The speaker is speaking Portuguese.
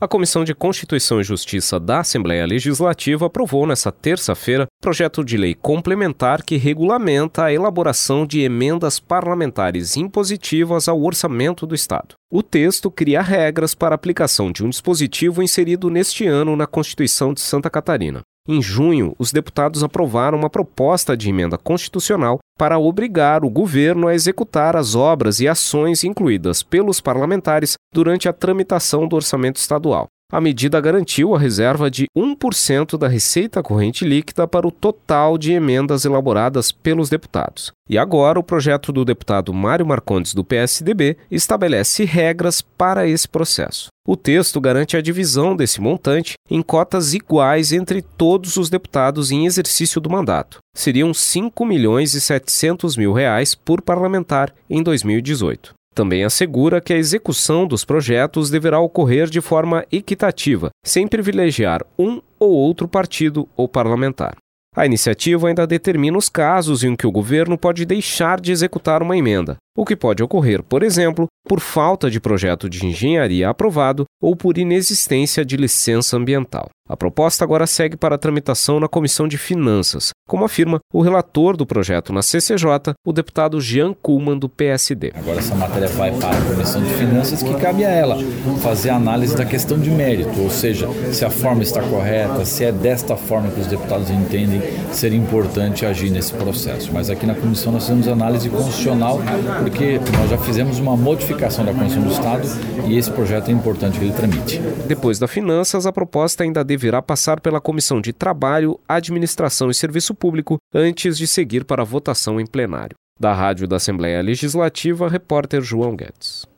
A Comissão de Constituição e Justiça da Assembleia Legislativa aprovou nesta terça-feira projeto de lei complementar que regulamenta a elaboração de emendas parlamentares impositivas ao orçamento do Estado. O texto cria regras para a aplicação de um dispositivo inserido neste ano na Constituição de Santa Catarina. Em junho, os deputados aprovaram uma proposta de emenda constitucional para obrigar o governo a executar as obras e ações incluídas pelos parlamentares durante a tramitação do orçamento estadual. A medida garantiu a reserva de 1% da receita corrente líquida para o total de emendas elaboradas pelos deputados. E agora, o projeto do deputado Mário Marcondes, do PSDB, estabelece regras para esse processo. O texto garante a divisão desse montante em cotas iguais entre todos os deputados em exercício do mandato. Seriam R$ 5.700.000 por parlamentar em 2018. Também assegura que a execução dos projetos deverá ocorrer de forma equitativa, sem privilegiar um ou outro partido ou parlamentar. A iniciativa ainda determina os casos em que o governo pode deixar de executar uma emenda, o que pode ocorrer, por exemplo, por falta de projeto de engenharia aprovado ou por inexistência de licença ambiental. A proposta agora segue para a tramitação na Comissão de Finanças, como afirma o relator do projeto na CCJ, o deputado Jean Kuhlmann, do PSD. Agora essa matéria vai para a Comissão de Finanças, que cabe a ela fazer a análise da questão de mérito, ou seja, se a forma está correta, se é desta forma que os deputados entendem ser importante agir nesse processo. Mas aqui na comissão nós fizemos análise constitucional, porque nós já fizemos uma modificação da Constituição do Estado e esse projeto é importante que ele tramite. Depois da Finanças, a proposta ainda deverá passar pela Comissão de Trabalho, Administração e Serviço Público antes de seguir para a votação em plenário. Da Rádio da Assembleia Legislativa, repórter João Guedes.